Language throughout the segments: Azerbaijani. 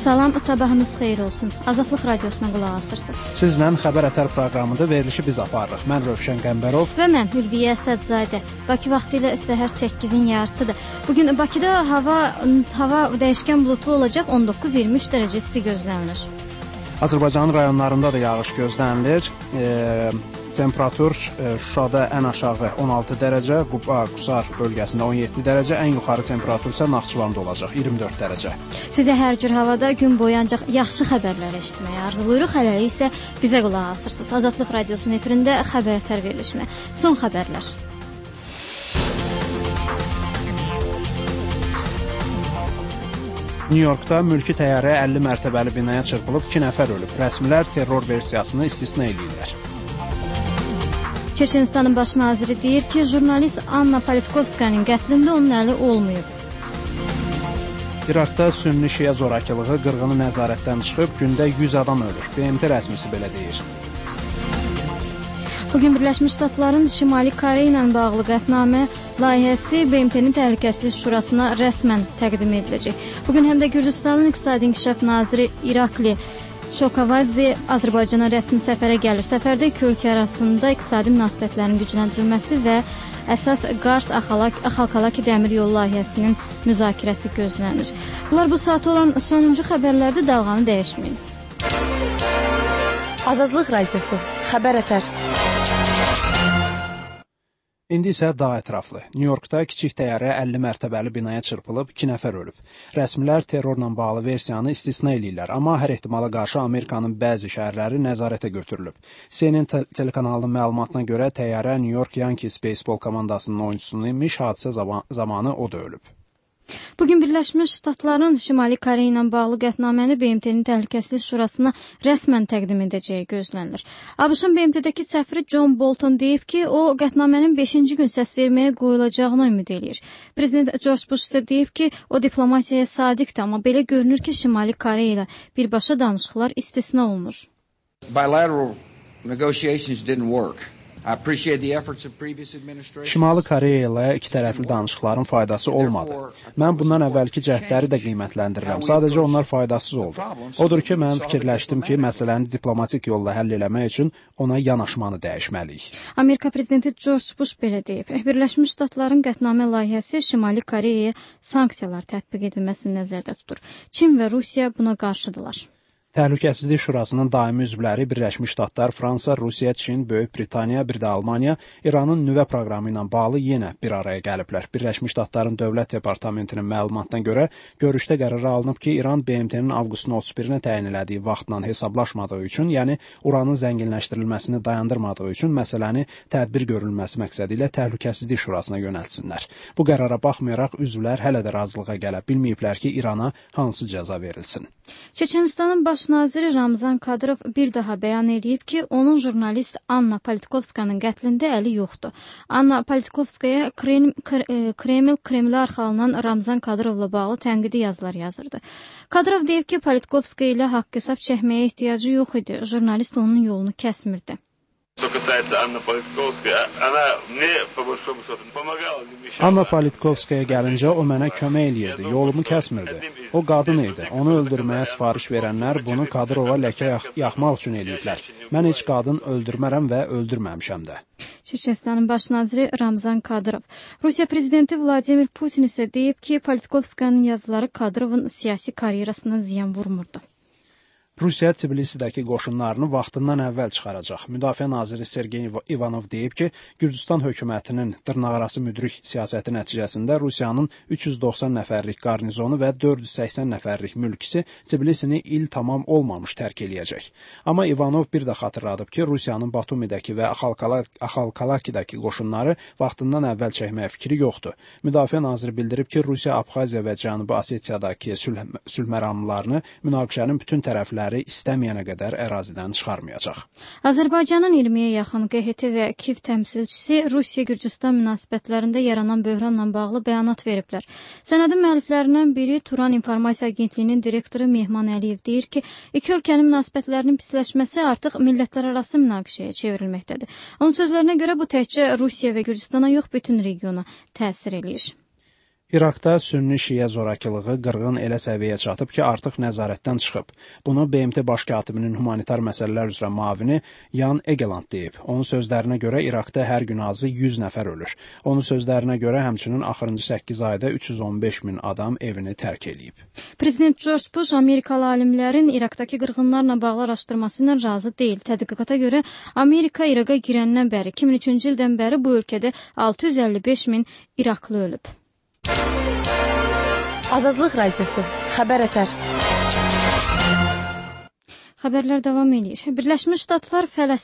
Salam, sabahınız xeyir olsun. Azadlıq radiosuna qulaq asırsınız. Sizlə Xəbər Ətər proqramında verilişi biz aparırıq. Mən Rövşən Qəmbərov və mən Hülviyə Əsədzadə. Bakı vaxtı ilə səhər 8-in yarısıdır. Bugün Bakıda hava dəyişkən buludlu olacaq, 19-23 dərəcə isti gözlənilir. Azərbaycanın rayonlarında da yağış gözlənilir. Temperatur Şuşada ən aşağı 16 dərəcə, Quba, Qusar bölgəsində 17 dərəcə, ən yuxarı temperatur isə Naxçıvanda olacaq 24 dərəcə. Sizə hər cür havada gün boyu ancaq yaxşı xəbərlər eşitməyi arzuluyuruq. Hələlik isə bizə qulaq asırsınız. Azadlıq radiosunun efirində Xəbər Ətər verilişinə. Son xəbərlər. New Yorkda mülki təyyarə 50 mərtəbəli binaya çırpılıb 2 nəfər ölüb. Rəsmilər terror versiyasını istisna edirlər. Çeçenistanın baş naziri deyir ki, jurnalist Anna Politkovskayanın qətlində onun əli olmayıb. İraqda sünni-şiə zorakılığı qırğını nəzarətdən çıxıb, gündə 100 adam ölür. BMT rəsmisi belə deyir. Bugün Birləşmiş Ştatların Şimali Koreya ilə bağlı qətnamə layihəsi BMT-nin Təhlükəsizlik Şurasına rəsmən təqdim ediləcək. Bugün həm də Gürcüstanın İqtisadi İnkişaf naziri İrakli Şokavadze Azərbaycana rəsmi səfərə gəlir. Səfərdə iki ölkə arasında iqtisadi münasibətlərin gücləndirilməsi və əsas Qars-Axalkalaki dəmir yolu layihəsinin müzakirəsi gözlənir. Bunlar bu saat olan sonuncu xəbərlərdə, dalğanı dəyişməyin. Azadlıq radiosu, Xəbər Ətər. İndi isə daha ətraflı. New Yorkda kiçik təyyarə 50 mərtəbəli binaya çırpılıb, 2 nəfər ölüb. Rəsmilər terrorla bağlı versiyanı istisna edirlər, amma hər ehtimala qarşı Amerikanın bəzi şəhərləri nəzarətə götürülüb. CNN telekanalının məlumatına görə təyyarə New York Yankees beysbol komandasının oyunçusu imiş, hadisə zamanı o da ölüb. Bugün Birləşmiş Ştatların Şimali Koreya ilə bağlı qətnaməni BMT-nin Təhlükəsizlik Şurasına rəsmən təqdim edəcəyi gözlənilir. ABŞ-ın BMT-dəki səfiri John Bolton deyib ki, o qətnamənin 5-ci gün səs verməyə qoyulacağına ümid eləyir. Prezident George Bush isə deyib ki, o diplomasiyaya sadiqdir, amma belə görünür ki, Şimali Koreya ilə birbaşa danışıqlar istisna olunur. Bilateral negotiations didn't work. Şimali Koreya ilə ikitərəfli danışıqların faydası olmadı. Mən bundan əvvəlki cəhdləri də qiymətləndirirəm. Sadəcə onlar faydasız oldu. Odur ki, mən fikirləşdim ki, məsələni diplomatik yolla həll eləmək üçün ona yanaşmanı dəyişməliyik. Amerika prezidenti George Bush belə deyib. Birləşmiş Ştatların qətnamə layihəsi Şimali Koreyaya sanksiyalar tətbiq edilməsini nəzərdə tutur. Çin və Rusiya buna qarşıdırlar. Təhlükəsizlik Şurasının daimi üzvləri Birləşmiş Ştatlar, Fransa, Rusiya, Çin, Böyük Britaniya, bir də Almaniya İranın nüvə proqramı ilə bağlı yenə bir araya gəliblər. Birləşmiş Ştatların Dövlət Departamentinin məlumatına görə görüşdə qərar alınıb ki, İran BMT-nin avqustun 31-nə təyin elədiyi vaxtla hesablaşmadığı üçün, yəni uranın zənginləşdirilməsini dayandırmadığı üçün məsələni tədbir görülməsi məqsədi ilə Təhlükəsizlik Şurasına yönəltsinlər. Bu qərara baxmayaraq üzvlər hələ də razılığa gələ bilməyiblər ki, İrana hansı cəza verilsin. Çeçenistanın baş naziri Ramzan Kadyrov bir daha bəyan edib ki, onun jurnalist Anna Politkovskayanın qətlində əli yoxdur. Anna Politkovskaya Kreml arxalığından Ramzan Kadyrovla bağlı tənqidi yazılar yazırdı. Kadyrov deyib ki, Politkovskaya ilə haqq hesab çəkməyə ehtiyacı yox idi. Jurnalist onun yolunu kəsmirdi. Anna Politkovskaya gəlincə o mənə kömək eləyirdi, yolumu kəsmirdi. O qadın idi. Onu öldürməyə sifariş verənlər bunu Kadyrova ləkə yaxmaq üçün eləyiblər. Mən heç qadın öldürmərəm və öldürməmişəm də. Çeçenistanın baş naziri Ramzan Kadyrov. Rusiya prezidenti Vladimir Putin isə deyib ki, Politkovskayanın yazıları Kadyrovun siyasi karyerasına ziyan vurmurdu. Rusiya Tbilisidəki qoşunlarını vaxtından əvvəl çıxaracaq. Müdafiə naziri Sergey Ivanov deyib ki, Gürcüstan hökumətinin dırnaqarası müdrik siyasəti nəticəsində Rusiyanın 390 nəfərlik qarnizonu və 480 nəfərlik mülkisi Tbilisini il tamam olmamış tərk eləyəcək. Amma Ivanov bir də xatırladıb ki, Rusiyanın Batumidəki və Axalkalakidəki qoşunları vaxtından əvvəl çəkməyə fikri yoxdur. Müdafiə naziri bildirib ki, Rusiya Abxaziya və Cənubi Osetiyadakı sülh məramlarını münaqişənin bütün tərəfləri istəməyənə qədər ərazidən çıxarmayacaq. Azərbaycanın 20-yə yaxın QHT və KİV təmsilçisi Rusiya-Gürcüstan münasibətlərində yaranan böhranla bağlı bəyanat veriblər. Sənədin müəlliflərindən biri Turan İnformasiya Agentliyinin direktoru Mehman Əliyev deyir ki, iki ölkənin münasibətlərinin pisləşməsi artıq millətlərarası münaqişəyə çevrilməkdədir. Onun sözlərinə görə bu təkcə Rusiya və Gürcüstana yox, bütün regiona təsir eləyir. İraqda sünni-şiə zorakılığı qırğın elə səviyyəyə çatıb ki, artıq nəzarətdən çıxıb. Bunu BMT baş katibinin humanitar məsələlər üzrə müavini Jan Egeland deyib. Onun sözlərinə görə İraqda hər gün azı 100 nəfər ölür. Onun sözlərinə görə həmçinin axırıncı 8 ayda 315 min adam evini tərk eləyib. Prezident George Bush Amerikalı alimlərin İraqdakı qırğınlarla bağlı araşdırması ilə razı deyil. Tədqiqata görə Amerika İraqa girəndən bəri 2003-cü ildən bəri bu ölkədə 655 min İraqlı ölüb. Azadlıq Radiosu, Xəbər Ətər. Xəbərlər davam edir. Birləşmiş Ştatlar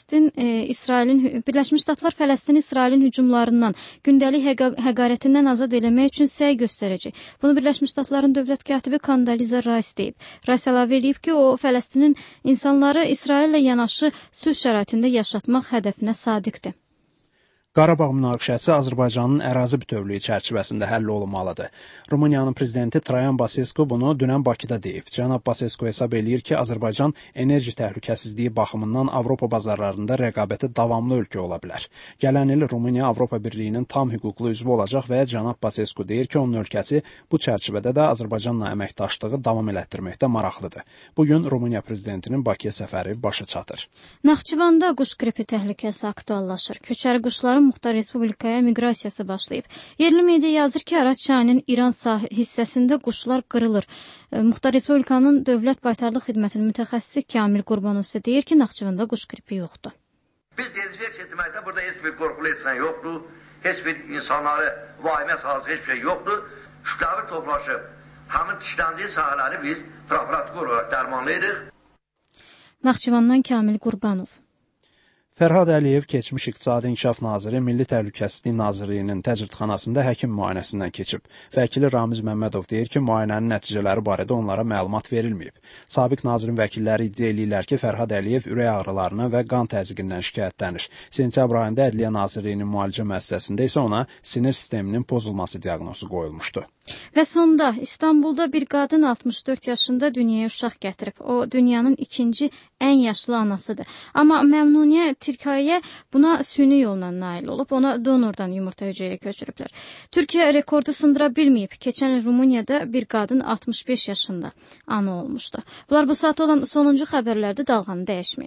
Fələstin İsrailin hücumlarından, gündəlik həqarətindən azad eləmək üçün səy göstərəcək. Bunu Birləşmiş Ştatların dövlət katibi Condoleezza Rice deyib. Rice əlavə edib ki, o Fələstinin insanları İsraillə yanaşı sülh şəraitində yaşatmaq hədəfinə sadiqdir. Qarabağ münaqişəsi Azərbaycanın ərazi bütövlüyü çərçivəsində həll olunmalıdır. Rumıniyanın prezidenti Traian Basescu bunu dünən Bakıda deyib. Cənab Basescu hesab eləyir ki, Azərbaycan enerji təhlükəsizliyi baxımından Avropa bazarlarında rəqabətə davamlı ölkə ola bilər. Gələn il Rumıniya Avropa Birliyinin tam hüquqlu üzvü olacaq və cənab Basescu deyir ki, onun ölkəsi bu çərçivədə də Azərbaycanla əməkdaşlığı davam elətdirməkdə maraqlıdır. Bugün Rumıniya prezidentinin Bakıya səfəri başa çatır. Naxçıvanda quş qripi təhlükəsi aktuallaşır. Köçəri quşların Muxtar Respublikaya miqrasiyası başlayıb. Yerli media yazır ki, Araz çayının İran hissəsində quşlar qırılır. Muxtar Respublikanın Dövlət Baytarlıq Xidmətinin mütəxəssisi Kamil Qurbanov isə deyir ki, Naxçıvanda quş qripi yoxdur. Biz dezinfeks etməkdə burada heç bir qorxulu etsən yoxdur. Heç bir insanları vahimə salacaq heç bir şey yoxdur. Şükavir toplaşıb. Həmin dişləndiyi sahələri biz profilaktik olaraq dərmanlayırıq. Naxçıvandan Kamil Qurbanov. Fərhad Əliyev keçmiş İqtisadi İnkişaf Naziri Milli Təhlükəsizlik Nazirliyinin təcridxanasında həkim müayinəsindən keçib. Vəkili Ramiz Məmmədov deyir ki, müayinənin nəticələri barədə onlara məlumat verilməyib. Sabiq nazirin vəkilləri iddia eləyirlər ki, Fərhad Əliyev ürək ağrılarına və qan təzyiqindən şikayətlənir. Sentyabr ayında Ədliyyə Nazirliyinin müalicə müəssisəsində isə ona sinir sisteminin pozulması diaqnozu qoyulmuşdu. Və sonda İstanbulda bir qadın 64 yaşında dünyaya uşaq gətirib. O, dünyanın ikinci ən yaşlı anasıdır. Amma Məmnuniyə Tirkiyə buna süni yolla nail olub. Ona donordan yumurta hüceyrə köçürüblər. Türkiyə rekordu sındıra bilməyib. Keçən il Rumuniyada bir qadın 65 yaşında ana olmuşdu. Bunlar bu saat olan sonuncu xəbərlərdə dalğanı dəyişməyin.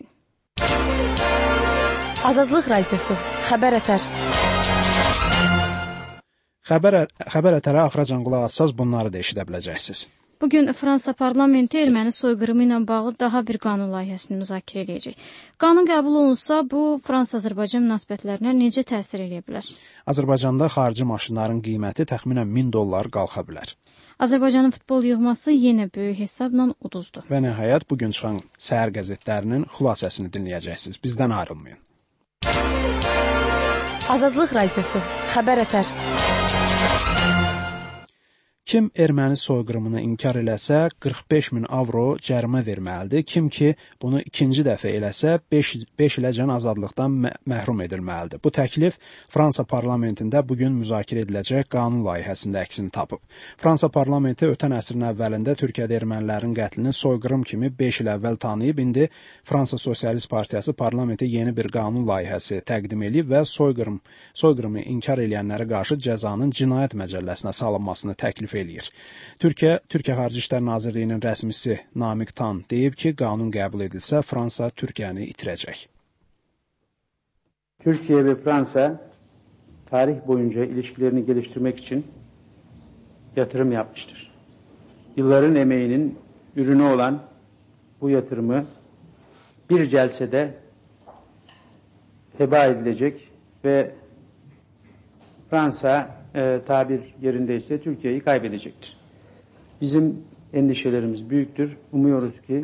Azadlıq Radiosu, Xəbər Ətər. Xəbər Ətərə axıracan qulaq assaz bunları da eşidə biləcəksiniz. Bugün Fransa parlamenti erməni soyqırımı ilə bağlı daha bir qanun layihəsini müzakirə edəcək. Qanun qəbul olunsa, bu Fransa-Azərbaycan münasibətlərinə necə təsir edə bilər? Azərbaycanda xarici maşınların qiyməti təxminən $1000 qalxa bilər. Azərbaycanın futbol yığması yenə böyük hesabla uduzdu. Və nəhayət bugün çıxan səhər qəzetlərinin xülasəsini dinləyəcəksiniz. Bizdən ayrılmayın. Azadlıq Radiosu, Xəbər Ətər. Kim erməni soyqırımını inkar eləsə 45 min avro cərimə verməlidir. Kim ki bunu ikinci dəfə eləsə 5 iləcən azadlıqdan məhrum edilməlidir. Bu təklif Fransa parlamentində bugün müzakirə ediləcək qanun layihəsində əksini tapıb. Fransa parlamenti ötən əsrin əvvəlində Türkiyədə ermənilərin qətlini soyqırım kimi 5 il əvvəl tanıyıb, indi Fransa Sosialist Partiyası parlamentə yeni bir qanun layihəsi təqdim edib və soyqırımı inkar edənlərə qarşı cəzanın cinayət məcəlləsinə salınmasını təklif eləyir. Türkiyə Xarici İşlər Nazirliyinin rəsmisi Namiq Tan deyib ki, qanun qəbul edilsə Fransa Türkiyəni itirəcək. Türkiye ve Fransa tarih boyunca ilişkilerini geliştirmek için yatırım yapmıştır. Yılların emeğinin ürünü olan bu yatırımı bir celsede heba edilecek ve Fransa tabir yerindeyse Türkiye'yi kaybedecektir. Bizim endişelerimiz büyüktür. Umuyoruz ki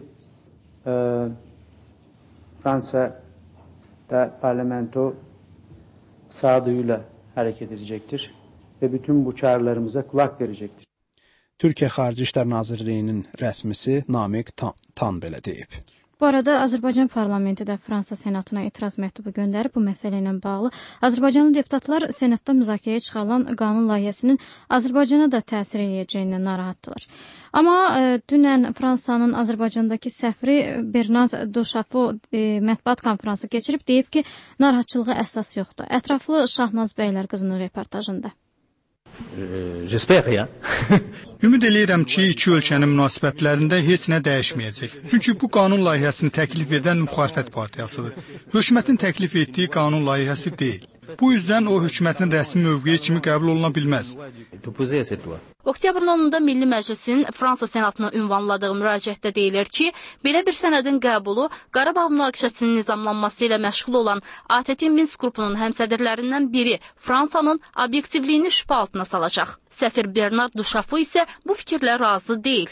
Fransa'da parlamento sağduyuyla hareket edecektir ve bütün bu çağrılarımıza kulak verecektir. Türkiyə Xarici İşlər Nazirliyinin rəsmisi Namiq Tan belə deyib. Bu arada Azərbaycan parlamenti də Fransa senatına etiraz məktubu göndərib bu məsələ ilə bağlı. Azərbaycanlı deputatlar senatda müzakirəyə çıxarılan qanun layihəsinin Azərbaycana da təsir edəcəyindən narahatdırlar. Amma dünən Fransanın Azərbaycandakı səfiri Bernard Doşafo mətbuat konfransı keçirib deyib ki, narahatçılığa əsas yoxdur. Ətraflı Şahnaz Bəylər qızının reportajında. J'espère rien. Ümid eləyirəm ki, iki ölkənin münasibətlərində heç nə dəyişməyəcək. Çünki bu qanun layihəsini təklif edən Müxalifət partiyasıdır. Hökumətin təklif etdiyi qanun layihəsi deyil. Bu yüzden o hökumətin rəsmi mövqeyi kimi qəbul oluna bilməz. Oktyabrın 10-da Milli Məclisin Fransa Senatına ünvanladığı müraciətdə deyilir ki, belə bir sənədin qəbulu Qarabağ münaqişəsinin nizamlanması ilə məşğul olan ATƏT Minsk qrupunun həmsədrlərindən biri Fransanın obyektivliyini şübhə altına salacaq. Səfir Bernard Duchaffu isə bu fikirlə razı deyil.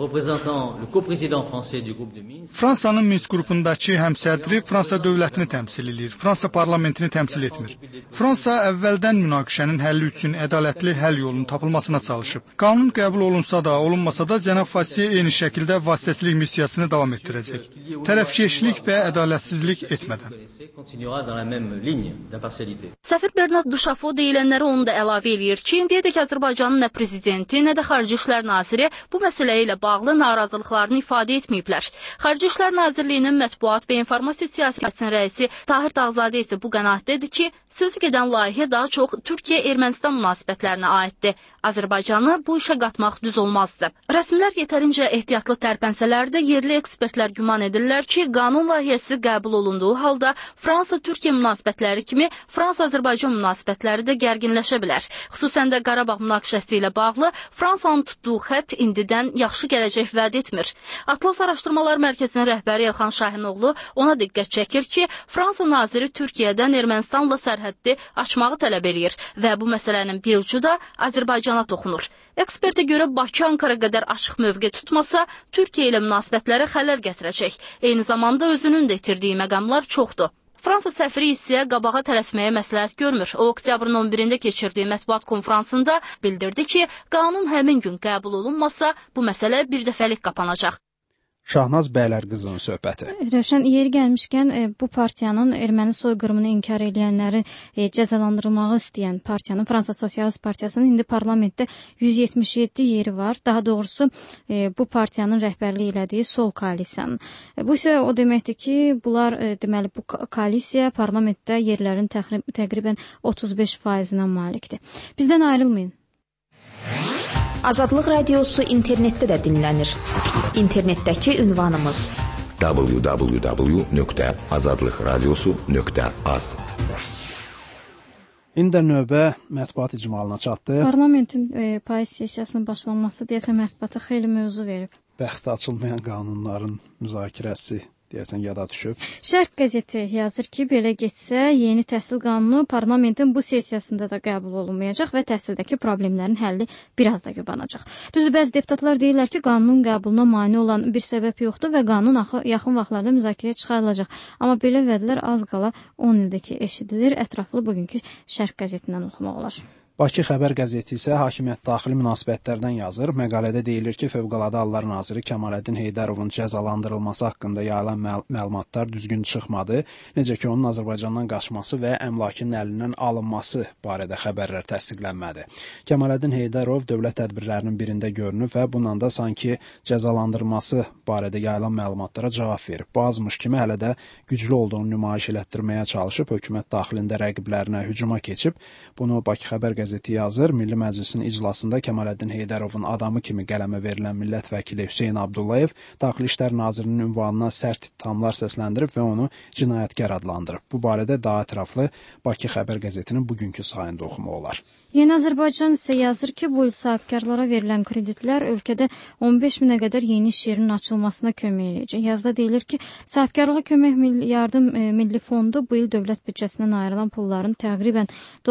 Fransanın Minsk qrupundakı həmsədri Fransa dövlətini təmsil edir, Fransa parlamentini təmsil etmir. Fransa əvvəldən münaqişənin həlli üçün ədalətli həll yolunun tapılmasına çalışıb. Qanun qəbul olunsa da, olunmasa da cənab Fassi eyni şəkildə vasitəçilik missiyasını davam etdirəcək. Tərəfkeşlik və ədalətsizlik etmədən. Səfir Bernard Duchaffu deyilənləri onu da əlavə eləyir ki, indiyədək Azərbaycanın nə prezidenti, nə də Xarici İşlər Naziri bu məsələ ilə bağlı narazılıqlarını ifadə etməyiblər. Xarici İşlər Nazirliyinin Mətbuat və İnformasiya Siyasətinin rəisi Tahir Dağzadə isə bu qənaətdədir ki, sözü gedən layihə daha çox Türkiyə-Ermənistan münasibətlərinə aiddir. Azərbaycanı bu işə qatmaq düz olmazdı. Rəsmilər yetərincə ehtiyatlı tərpənsələr də yerli ekspertlər güman edirlər ki, qanun layihəsi qəbul olunduğu halda Fransa-Türkiyə münasibətləri kimi Fransa-Azərbaycan münasibətləri də gərginləşə bilər. Xüsusən də Qarabağ münaqişəsi ilə bağlı Fransanın tutduğu xətt indidən yaxşı gələcək vəd etmir. Atlas Araşdırmalar Mərkəzinin rəhbəri Elxan Şahinoğlu ona diqqət çəkir ki, Fransa naziri Türkiyədən Ermənistanla sərhəddi açmağı tələb eləyir və bu məsələnin bir ucu da Azərbaycana toxunur. Ekspertə görə Bakı Ankara qədər açıq mövqe tutmasa, Türkiyə ilə münasibətlərə xələl gətirəcək. Eyni zamanda özünün də itirdiyi məqamlar çoxdur. Fransa səfiri isə qabağa tələsməyə məsləhət görmür. O, oktyabrın 11-də keçirdiyi mətbuat konfransında bildirdi ki, qanun həmin gün qəbul olunmasa, bu məsələ bir dəfəlik qapanacaq. Şahnaz Bəylərqızının söhbəti. Rövşən, yeri gəlmişkən bu partiyanın erməni soyqırımını inkar edənləri cəzalandırılmağı istəyən partiyanın, Fransa Sosialist Partiyasının indi parlamentdə 177 yeri var. Daha doğrusu bu partiyanın rəhbərliyi elədiyi Sol koalisiyanın. Bu isə o deməkdir ki, bunlar deməli bu koalisiya parlamentdə yerlərin təqribən 35%-nə malikdir. Bizdən ayrılmayın. Azadlıq Radiosu internetdə də dinlənir. İnternetdəki ünvanımız www.azadlıqradiosu.az. İndi növbə mətbuat icmalına çatdı. Parlamentin payız sessiyasının başlanması deyəsən mətbuata xeyli mövzu verib. Bəxti açılmayan qanunların müzakirəsi deyəsən yada düşüb. Şərq qəzeti yazır ki, belə getsə, yeni təhsil qanunu parlamentin bu sessiyasında da qəbul olunmayacaq və təhsildəki problemlərin həlli biraz da yubanacaq. Düzü, bəzi deputatlar deyirlər ki, qanunun qəbuluna mane olan bir səbəb yoxdur və qanun yaxın vaxtlarda müzakirəyə çıxarılacaq. Amma belə vədlər az qala 10 ildəki eşidilir. Ətraflı bugünkü Şərq qəzetindən oxumaq olar. Bakı Xəbər qəzeti isə hakimiyyət daxili münasibətlərdən yazır. Məqalədə deyilir ki, Fövqəladə Hallar Naziri Kəmaləddin Heydərovun cəzalandırılması haqqında yayılan məlumatlar düzgün çıxmadı. Necə ki, onun Azərbaycandan qaçması və əmlakının əlindən alınması barədə xəbərlər təsdiqlənmədi. Kəmaləddin Heydərov dövlət tədbirlərinin birində görünüb və bununla da sanki cəzalandırılması barədə yayılan məlumatlara cavab verib. Bu azmış kimi hələ də güclü olduğunu nümayiş elətdirməyə çalışıb, hökumət daxilində rəqiblərinə hücuma keçib. Bunu Bakı Xəbər qəzeti yazır. Milli Məclisin iclasında Kəmaləddin Heydərovun adamı kimi qələmə verilən millət vəkili Hüseyn Abdullayev Daxili İşlər Nazirinin ünvanına sərt ittihamlar səsləndirib və onu cinayətkar adlandırıb. Bu barədə daha ətraflı Bakı Xəbər qəzetinin bugünkü sayında oxumaq olar. Yeni Azərbaycan isə yazır ki, bu il sahibkarlara verilən kreditlər ölkədə 15 minə qədər yeni iş yerinin açılmasına kömək edəcək. Yazıda deyilir ki, sahibkarlığa kömək yardım milli fondu bu il dövlət büdcəsindən ayrılan pulların təqribən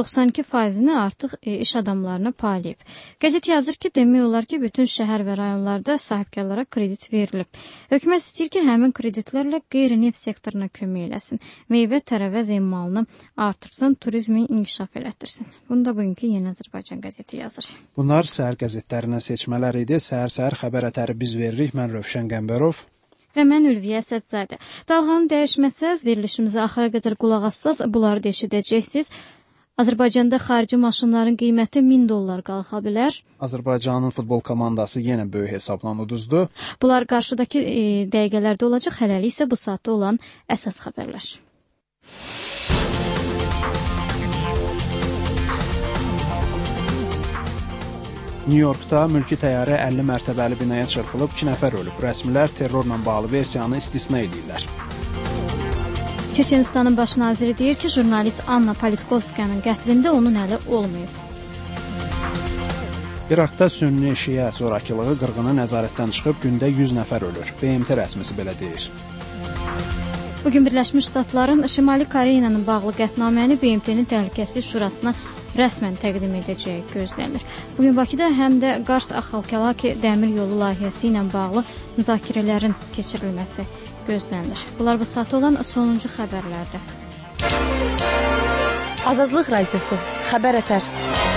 92%-ni artıq iş adamlarına paylayıb. Qəzet yazır ki, demək olar ki, bütün şəhər və rayonlarda sahibkarlara kredit verilib. Hökumət istəyir ki, həmin kreditlərlə qeyri-neft sektoruna kömək eləsin, meyvə, tərəvəz emalını artırsın, turizmi inkişaf elətdirsin. Bunu da bugünkü Yeni Azərbaycan qəzeti yazır. Bunlar səhər qəzetlərindən seçmələr idi. Səhər-səhər xəbər ətəri biz veririk. Mən Rövşən Qəmbərov. Və mən Ülviyə Sədzadə. Dalğanı dəyişməsəz, verilişimizə axıra qədər qulaq assaz, bunları da eşidəcəksiniz. Azərbaycanda xarici maşınların qiyməti $1000 qalxa bilər. Azərbaycanın futbol komandası yenə böyük hesabla uduzdu. Bunlar qarşıdakı dəqiqələrdə olacaq. Hələlik isə bu saatda olan əsas xəbərlər. Nyu-Yorkda mülki təyyarə 50 mərtəbəli binaya çırpılıb, 2 nəfər ölüb. Rəsmilər terrorla bağlı versiyanı istisna edirlər. Çeçenistanın baş naziri deyir ki, jurnalist Anna Politkovskayanın qətlində onun əli olmayıb. İraqda sünni-şiə zorakılığı qırğını nəzarətdən çıxıb, gündə 100 nəfər ölür. BMT rəsmisi belə deyir. Bugün Birləşmiş Ştatların Şimali Koreya ilə bağlı qətnaməni BMT-nin Təhlükəsizlik Şurasına rəsmən təqdim edəcəyi gözlənilir. Bugün Bakıda həm də Qars-Axalkalaki dəmir yolu layihəsi ilə bağlı müzakirələrin keçirilməsi gözlənilir. Bunlar bu saat olan sonuncu xəbərlərdir. Azadlıq Radiosu, Xəbər Ətər.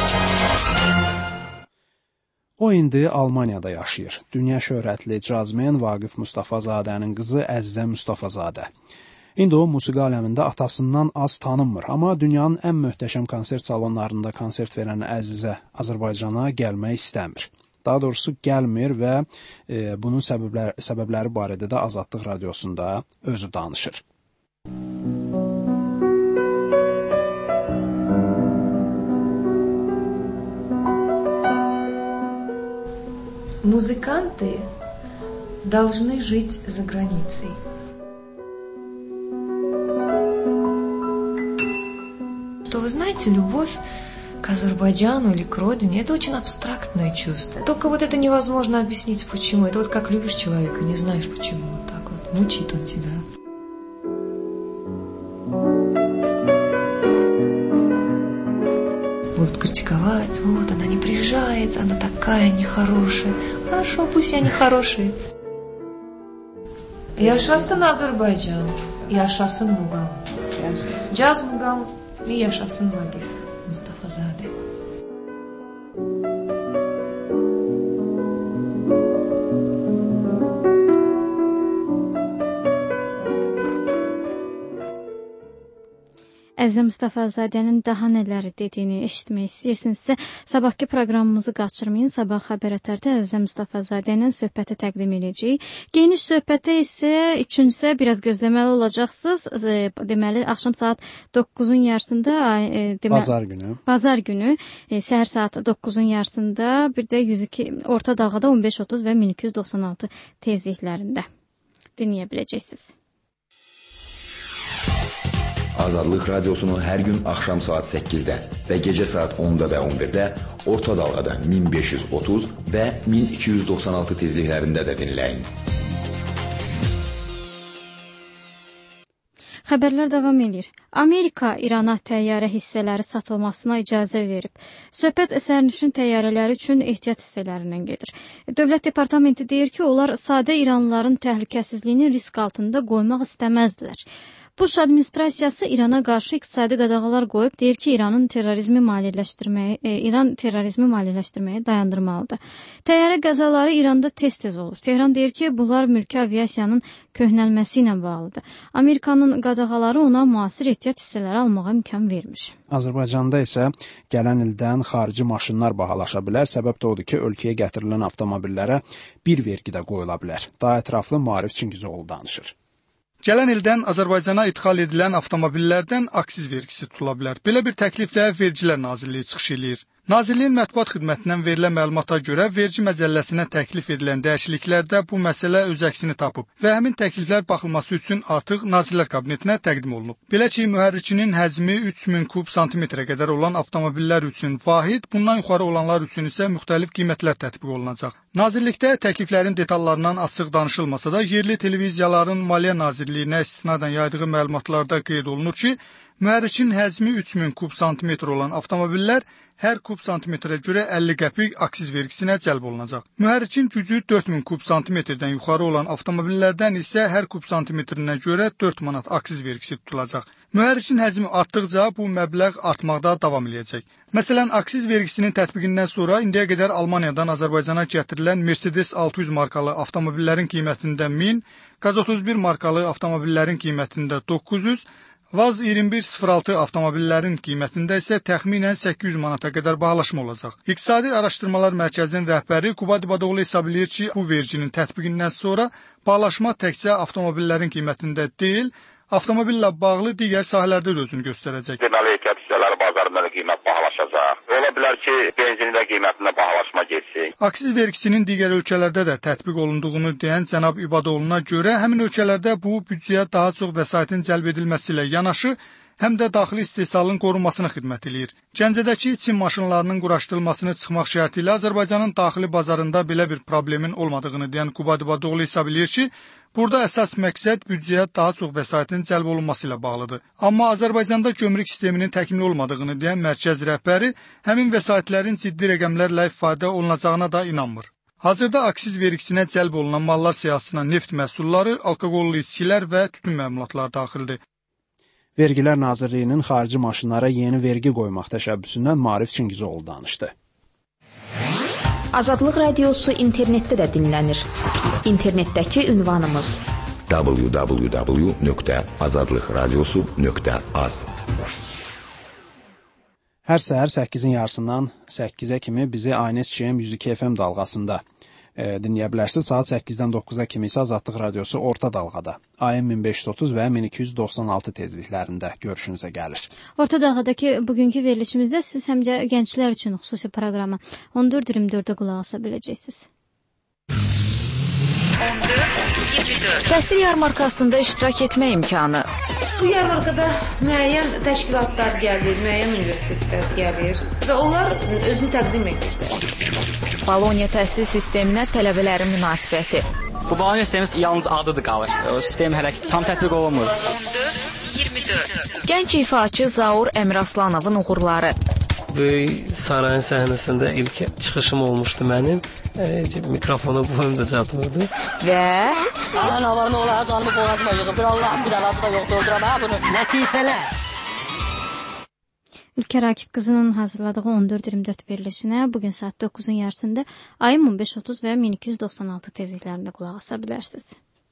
O indi Almaniyada yaşayır. Dünya şöhrətli cazmen Vaqif Mustafazadənin qızı Əzizə Mustafazadə. İndi o musiqi aləmində atasından az tanınmır, amma dünyanın ən möhtəşəm konsert salonlarında konsert verən Əzizə Azərbaycana gəlmək istəmir. Daha doğrusu gəlmir və bunun səbəbləri barədə də Azadlıq Radiosunda özü danışır. Музыканты должны жить за границей. То вы знаете, любовь к Азербайджану или к родине – это очень абстрактное чувство. Только вот это невозможно объяснить, почему. Это вот как любишь человека, не знаешь почему. Вот так вот мучит он тебя. Будут критиковать, вот она не приезжает, она такая нехорошая. Хорошо, пусть я нехорошая. Yaşasın Azərbaycan, yaşasın Muğam. Caz Muğam ve yaşasın Vaqif Mustafazadə. Əzizə Mustafazadənin daha nələri dediyini eşitmək istəyirsinizsə, sabahki proqramımızı qaçırmayın. Sabah Xəbər Ətərdə Əzizə Mustafazadənin söhbəti təqdim edəcəyik. Geniş söhbətə isə üçüncüsə biraz gözləməli olacaqsınız. Deməli, axşam saat 9-un yarısında, Bazar günü, səhər saat 9-un yarısında, bir də 102 Orta Dağda 15-30 və 1296 tezliklərində dinləyə biləcəksiniz. Azadlıq Radiosunu hər gün axşam saat 8-də və gecə saat 10-da və 11-də Orta Dalğada 1530 və 1296 tezliklərində də dinləyin. Xəbərlər davam edir. Amerika İrana təyyarə hissələri satılmasına icazə verib. Söhbət sərnişin təyyarələri üçün ehtiyat hissələrindən gedir. Dövlət Departamenti deyir ki, onlar sadə İranlıların təhlükəsizliyini risk altında qoymaq istəməzdilər. Bush administrasiyası İrana qarşı iqtisadi qadağalar qoyub, deyir ki, İran terrorizmi maliyyələşdirməyi dayandırmalıdır. Təyyarə qəzaları İranda tez-tez olur. Tehran deyir ki, bunlar mülki aviasiyanın köhnəlməsi ilə bağlıdır. Amerikanın qadağaları ona müasir ehtiyat hissələri almağa imkan vermiş. Azərbaycanda isə gələn ildən xarici maşınlar bahalaşa bilər. Səbəb də odur ki, ölkəyə gətirilən avtomobillərə bir vergi də qoyula bilər. Daha ətraflı Maarif Çingizoğlu danışır. Gələn ildən Azərbaycana idxal edilən avtomobillərdən aksiz vergisi tutula bilər. Belə bir təkliflə Vergilər Nazirliyi çıxış eləyir. Nazirliyin mətbuat xidmətindən verilən məlumata görə vergi məcəlləsinə təklif edilən dəyişikliklərdə bu məsələ öz əksini tapıb və həmin təkliflər baxılması üçün artıq Nazirlər Kabinetinə təqdim olunub. Belə ki, mühərrikinin həcmi 3000 kub santimetrə qədər olan avtomobillər üçün vahid, bundan yuxarı olanlar üçün isə müxtəlif qiymətlər tətbiq olunacaq. Nazirlikdə təkliflərin detallarından açıq danışılmasa da, yerli televiziyaların Maliyyə Nazirliyinə istinadən yaydığı məlumatlarda qeyd olunur ki, mühərrikin həcmi 3000 kub santimetr olan avtomobillər hər kub santimetrə görə 50 qəpik aksiz vergisinə cəlb olunacaq. Mühərrikin gücü 4000 kub santimetrdən yuxarı olan avtomobillərdən isə hər kub santimetrinə görə 4 manat aksiz vergisi tutulacaq. Mühərrikin həcmi artdıqca bu məbləğ artmaqda davam edəcək. Məsələn, aksiz vergisinin tətbiqindən sonra indiyə qədər Almaniyadan Azərbaycana gətirilən Mercedes 600 markalı avtomobillərin qiymətində 1000, Qaz 31 markalı avtomobillərin qiymətində 900, Vaz 2106 avtomobillərin qiymətində isə təxminən 800 manata qədər bahalaşma olacaq. İqtisadi Araşdırmalar Mərkəzinin rəhbəri Qubad İbadoğlu hesab edir ki, bu verginin tətbiqindən sonra bahalaşma təkcə avtomobillərin qiymətində deyil, avtomobillə bağlı digər sahələrdə də özünü göstərəcək. Deməli, ehtiyat hissələri bazarında da qiymət bahalaşacaq. Ola bilər ki, benzinin də qiymətində bahalaşma getsin. Aksiz vergisinin digər ölkələrdə də tətbiq olunduğunu deyən cənab İbadoğlu'na görə həmin ölkələrdə bu büdcəyə daha çox vəsaitin cəlb edilməsi ilə yanaşı, həm də daxili istehsalın qorunmasına xidmət eləyir. Gəncədəki Çin maşınlarının quraşdırılmasını çıxmaq şərti ilə Azərbaycanın daxili bazarında belə bir problemin olmadığını deyən Qubad İbadoğlu hesab eləyir ki, burada əsas məqsəd büdcəyə daha çox vəsaitin cəlb olunması ilə bağlıdır. Amma Azərbaycanda gömrük sisteminin təkmil olmadığını deyən mərkəz rəhbəri həmin vəsaitlərin ciddi rəqəmlərlə ifadə olunacağına da inanmır. Hazırda aksiz vergisinə cəlb olunan mallar siyahısına neft məhsulları, alkoqollu içkilər və tütün məmulatları daxildir. Vergilər Nazirliyinin xarici maşınlara yeni vergi qoymaq təşəbbüsündən Maarif Çingizoğlu danışdı. Azadlıq Radiosu internetdə də dinlənir. İnternetdəki ünvanımız www.azadlıqradiosu.az. Hər səhər 8-in yarısından 8-ə kimi bizi ANS ÇM 102 FM dalğasında dinləyə bilərsiniz. Saat 8-dən 9-a kimi isə Azadlıq Radiosu orta dalğada AM 1530 və 1296 tezliklərində görüşünüzə gəlir. Orta dalğadakı bugünkü verilişimizdə siz həm də gənclər üçün xüsusi proqramı 14-24-də qulaq asa biləcəksiniz. 14-24 Təhsil yarmarkasında iştirak etmə imkanı. Bu yarmarkada müəyyən təşkilatlar gəlir, müəyyən universitetlər gəlir və onlar özünü təqdim edirlər. Boloniya təhsil sisteminə tələbələrin münasibəti. Bu Boloniya sistemi yalnız adıdır qalır. O sistem hələ tam tətbiq olunmur. 14-24 Gənc ifaçı Zaur Əmiraslanovun uğurları. Böyük sarayın səhnəsində ilk çıxışım olmuşdu mənim. Mikrofona boyum da çatmırdı. Və Navarını olaraq canımı boğazıma yığıb. Bir Allah'ın bir alası da yoxdur, öldürəm ha bunu. Lətifələr. Ülkər Akif qızının hazırladığı 14-24 verilişinə bugün saat 9-un yarısında ayın 1530 və 1296 tezliklərində qulaq asa bilərsiniz.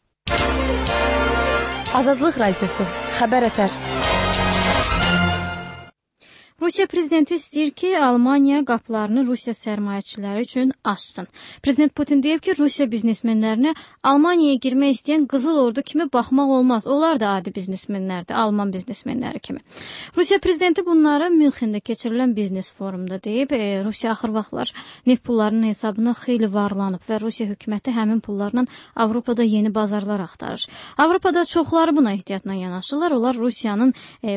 Azadlıq Radiosu, xəbər ətər. Rusiya prezidenti istəyir ki, Almaniya qapılarını Rusiya sərmayəçiləri üçün açsın. Prezident Putin deyib ki, Rusiya biznesmenlərinə Almaniyaya girmək istəyən Qızıl Ordu kimi baxmaq olmaz. Onlar da adi biznesmenlərdir, Alman biznesmenləri kimi. Rusiya prezidenti bunları Münxendə keçirilən biznes forumda deyib. Rusiya axır vaxtlar neft pullarının hesabına xeyli varlanıb və Rusiya hökuməti həmin pullarla Avropada yeni bazarlar axtarır. Avropada çoxları buna ehtiyatla yanaşırlar. Onlar Rusiyanın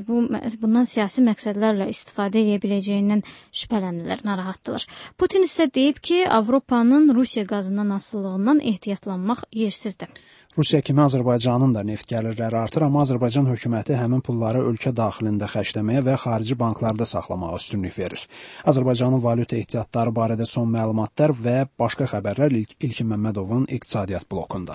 bundan siyasi məqsədlərlə istifadə edə biləcəyindən şübhələnirlər, narahatdırlar. Putin isə deyib ki, Avropanın Rusiya qazından asılılığından ehtiyatlanmaq yersizdir. Rusiya kimi Azərbaycanın da neft gəlirləri artır, amma Azərbaycan hökuməti həmin pulları ölkə daxilində xərcləməyə və xarici banklarda saxlamağa üstünlük verir. Azərbaycanın valyuta ehtiyatları barədə son məlumatlar və başqa xəbərlər İlkin Məmmədovun iqtisadiyyat blokunda.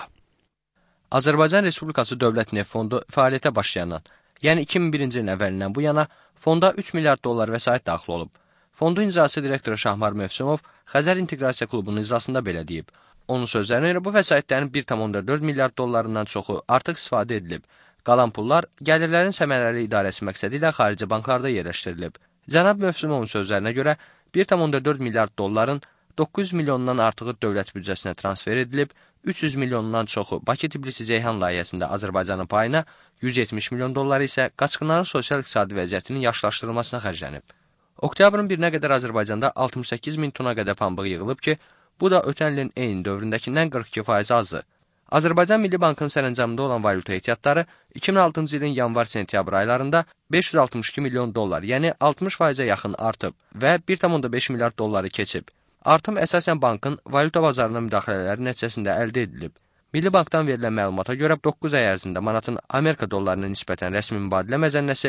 Azərbaycan Respublikası Dövlət Neft Fondu fəaliyyətə başlayandan, yəni 2001-ci ilin əvvəlindən bu yana fonda 3 milyard dollar vəsait daxil olub. Fondun icrası direktoru Şahmar Mövsümov Xəzər İnteqrasiya Klubunun iclasında belə deyib. Onun sözlərinə görə bu vəsaitlərin 1,4 milyard dollarından çoxu artıq istifadə edilib. Qalan pullar gəlirlərin səmərəli idarəsi məqsədi ilə xarici banklarda yerləşdirilib. Cənab Mövsümovun sözlərinə görə 1,4 milyard dolların 900 milyondan artığı dövlət büdcəsinə transfer edilib, 300 milyondan çoxu Bakı-Tbilisi-Ceyhan layihəsində Azərbaycanın payına, 170 milyon dolları isə qaçqınların sosial-iqtisadi vəziyyətinin yaxşılaşdırılmasına xərclənib. Oktyabrın 1-nə qədər Azərbaycanda 68 min tona qədər pambıq yığılıb ki, bu da ötən ilin eyni dövründəkindən 42% azdır. Azərbaycan Milli Bankının sərəncamında olan valyuta ehtiyatları 2006-cı ilin yanvar-sentyabr aylarında 562 milyon dollar, yəni 60%-ə yaxın artıb və 1,5 milyard dolları keçib. Artım əsasən bankın valyuta bazarına müdaxilələri nəticəsində əldə edilib. Milli Bankdan verilən məlumata görə 9 ay ərzində manatın Amerika dollarına nisbətən rəsmi mübadilə məzənnəsi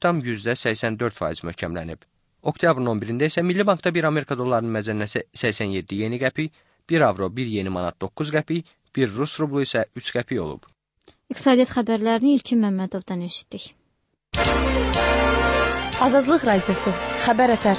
4,84% möhkəmlənib. Oktyabrın 11-də isə Milli Bankda 1 Amerika dollarının məzənnəsi 87 yeni qəpik, 1 avro 1 yeni manat 9 qəpik, 1 Rus rublu isə 3 qəpik olub. İqtisadiyyat xəbərlərini İlkin Məmmədovdan eşitdik. Azadlıq Radiosu, xəbər ətər.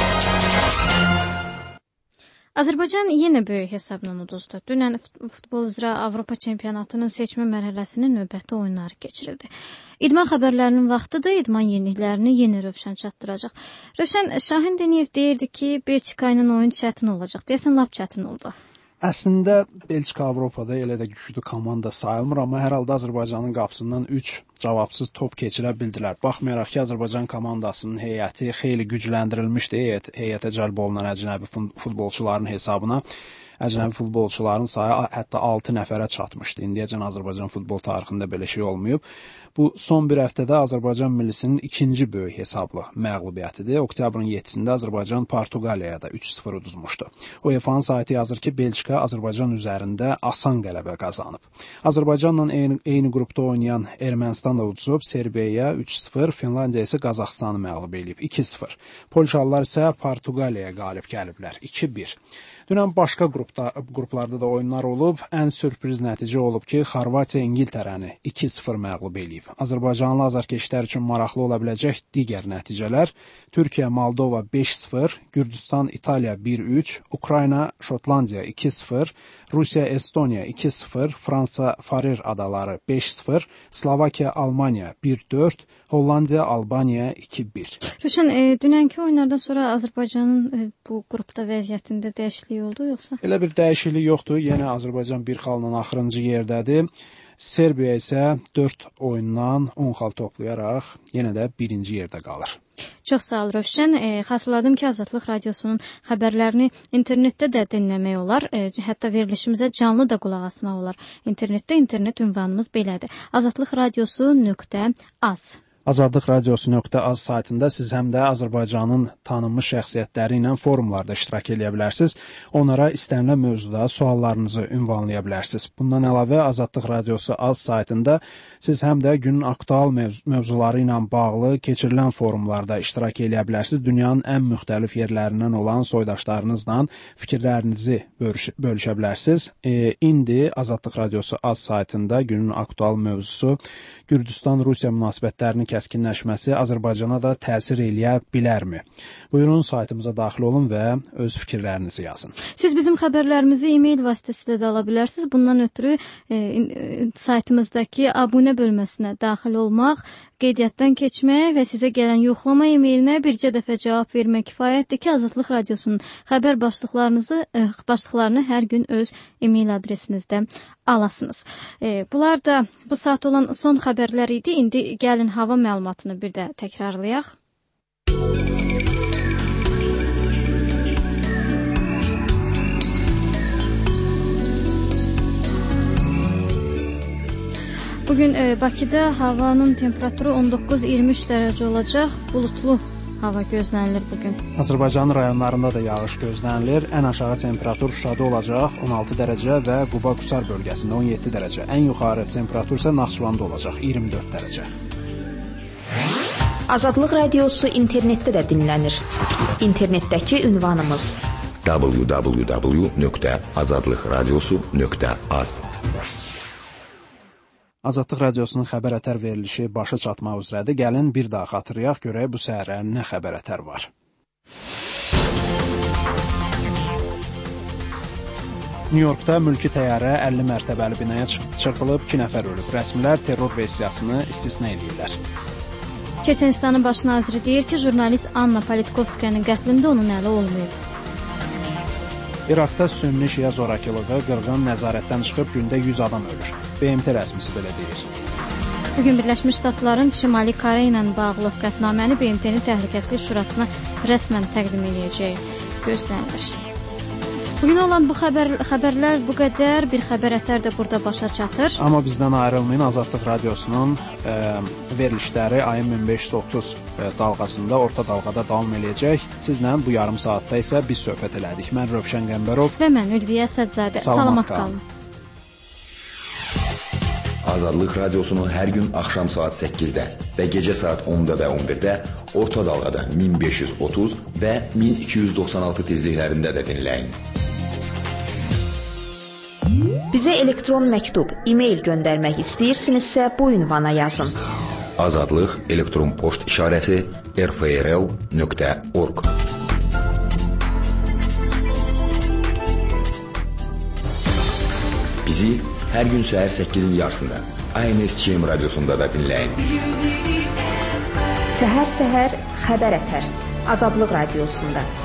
Azərbaycan yenə böyük hesabla uduzdu. Dünən futbol üzrə Avropa çempionatının seçmə mərhələsinin növbəti oyunları keçirildi. İdman xəbərlərinin vaxtıdır, idman yeniliklərini yenə Rövşən çatdıracaq. Rövşən, Şahin Deniyev deyirdi ki, Belçika ilə oyun çətin olacaq. Deyəsən, lap çətin oldu. Əslində, Belçika Avropada elə də güclü komanda sayılmır, amma hər halda Azərbaycanın qapısından 3 cavabsız top keçirə bildilər. Baxmayaraq ki, Azərbaycan komandasının heyəti xeyli gücləndirilmişdi. Heyətə cəlb olunan əcnəbi futbolçuların hesabına. Əcnəbi futbolçuların sayı hətta 6 nəfərə çatmışdı. İndiyəcən Azərbaycan futbol tarixində belə şey olmayıb. Bu son bir həftədə Azərbaycan millisinin ikinci böyük hesablı məğlubiyyətidir. Oktyabrın 7-sində Azərbaycan Portuqaliyaya da 3-0 uduzmuşdu. UEFA-nın saytı yazır ki, Belçika Azərbaycan üzərində asan qələbə qazanıb. Azərbaycanla eyni qrupda oynayan Ermənistan da uduzub, Serbiyaya 3-0, Finlandiya isə Qazaxıstanı məğlub edib 2-0. Polşalılar isə Portuqaliyaya qalib gəliblər 2-1. Dünən başqa qruplarda da oyunlar olub. Ən sürpriz nəticə olub ki, Xorvatiya İngiltərəni 2-0 məğlub edib. Azərbaycanlı azarkeşlər üçün maraqlı ola biləcək digər nəticələr: Türkiyə Moldova 5-0, Gürcüstan İtaliya 1-3, Ukrayna Şotlandiya 2-0, Rusiya Estoniya 2-0, Fransa Farer adaları 5-0, Slovakiya Almaniya 1-4, Hollandiya Albaniya 2-1. Ruşen, dünənki oyunlardan sonra Azərbaycanın bu qrupda vəziyyətində dəyişiklik oldu yoxsa? Elə bir dəyişiklik yoxdur. Yenə Azərbaycan bir xalla axırıncı yerdədir. Serbiya isə 4 oyundan 10 xal toplayaraq yenə də birinci yerdə qalır. Çox sağ ol Rövşən. Xatırladım ki, Azadlıq Radiosunun xəbərlərini internetdə də dinləmək olar. Hətta verilişimizə canlı da qulaq asmaq olar. İnternetdə internet ünvanımız belədir: azadlıqradiosu.az. Azadlıqradiosu.az saytında siz həm də Azərbaycanın tanınmış şəxsiyyətləri ilə forumlarda iştirak edə bilərsiniz. Onlara istənilən mövzuda suallarınızı ünvanlaya bilərsiniz. Bundan əlavə Azadlıq Radiosu.az saytında siz həm də günün aktual mövzuları ilə bağlı keçirilən forumlarda iştirak edə bilərsiniz. Dünyanın ən müxtəlif yerlərindən olan soydaşlarınızla fikirlərinizi bölüşə bilərsiniz. İndi Azadlıq Radiosu.az saytında günün aktual mövzusu Gürcüstan-Rusiya münasibətlərinin kəskinləşməsi Azərbaycana da təsir eləyə bilərmi? Buyurun, saytımıza daxil olun və öz fikirlərinizi yazın. Siz bizim xəbərlərimizi e-mail vasitəsilə də ala bilərsiniz. Bundan ötürü saytımızdakı abunə bölməsinə daxil olmaq, qeydiyyatdan keçmək və sizə gələn yoxlama e-mailinə bircə dəfə cavab vermək kifayətdir ki, Azadlıq Radiosunun xəbər başlıqlarını hər gün öz e-mail adresinizdə alasınız. Bunlar da bu saat olan son xəbərlər idi. İndi gəlin hava məlumatını bir də təkrarlayaq. Bugün Bakıda havanın temperaturu 19-23 dərəcə olacaq, bulutlu hava gözlənilir bugün. Azərbaycanın rayonlarında da yağış gözlənilir. Ən aşağı temperatur Şuşada olacaq 16 dərəcə və Quba-Qusar bölgəsində 17 dərəcə. Ən yuxarı temperatur isə Naxçıvanda olacaq 24 dərəcə. Azadlıq Radiosu internetdə də dinlənir. İnternetdəki ünvanımız www.azadlıqradiosu.az. Azadlıq Radiosunun xəbər ətər verilişi başa çatmaq üzrədir. Gəlin bir daha xatırlayaq, görək bu səhərlərin nə xəbər ətər var. Nyu-Yorkda mülki təyyarə 50 mərtəbəli binaya çırpılıb, 2 nəfər ölüb. Rəsmilər terror versiyasını istisna edirlər. Çeçenistanın baş naziri deyir ki, jurnalist Anna Politkovskayanın qətlində onun əli olmayıb. İraqda sünni şiə zorakılığı qırğın nəzarətdən çıxıb, gündə 100 adam ölür. BMT rəsmisi belə deyir. Bugün Birləşmiş Ştatların Şimali Koreya ilə bağlı qətnaməni BMT-nin Təhlükəsizlik Şurasına rəsmən təqdim edəcəyi gözlənilir. Bugün olan bu xəbərlər bu qədər. Bir xəbər ətər də burada başa çatır. Amma bizdən ayrılmayın. Azadlıq Radiosunun verilişləri ayın 1530 dalğasında, orta dalğada davam eləyəcək. Sizlə bu yarım saatda isə biz söhbət elədik. Mən Rövşən Qəmbərov və mən Ülviyə Sədzadə. Salamat qalın. Azadlıq Radiosunu hər gün axşam saat 8-də və gecə saat 10-da və 11-də orta dalğada 1530 və 1296 tezliklərində də dinləyin. Bizə elektron məktub, e-mail göndərmək istəyirsinizsə bu ünvana yazın. Azadlıq elektron poçt işarəsi rfrl.org. Bizi hər gün səhər 8-in yarısında ANSÇM radiosunda da dinləyin. Səhər-səhər xəbər ətər. Azadlıq Radiosunda.